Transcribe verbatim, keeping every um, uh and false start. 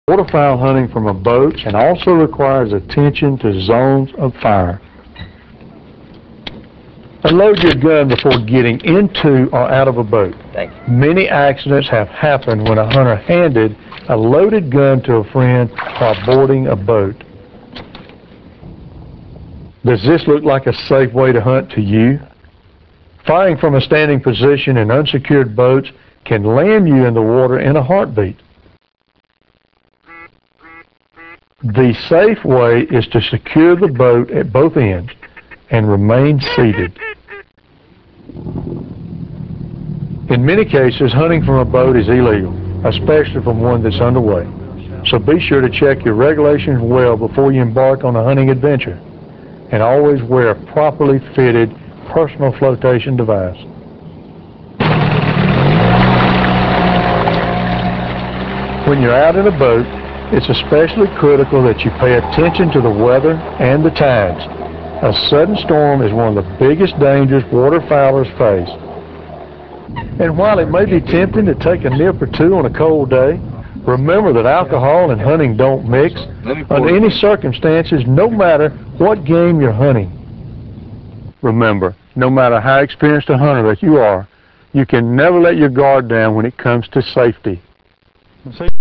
Waterfowl hunting from a boat and also requires attention to zones of fire. Unload your gun before getting into or out of a boat. Thanks. Many accidents have happened when a hunter handed a loaded gun to a friend while boarding a boat. Does this look like a safe way to hunt to you? Firing from a standing position in unsecured boats can land you in the water in a heartbeat. The safe way is to secure the boat at both ends and remain seated. In many cases, hunting from a boat is illegal, especially from one that's underway. So be sure to check your regulations well before you embark on a hunting adventure, and always wear a properly fitted personal flotation device. When you're out in a boat, it's especially critical that you pay attention to the weather and the tides. A sudden storm is one of the biggest dangers waterfowlers face. And while it may be tempting to take a nip or two on a cold day, remember that alcohol and hunting don't mix under any circumstances, no matter what game you're hunting. Remember, no matter how experienced a hunter that you are, you can never let your guard down when it comes to safety.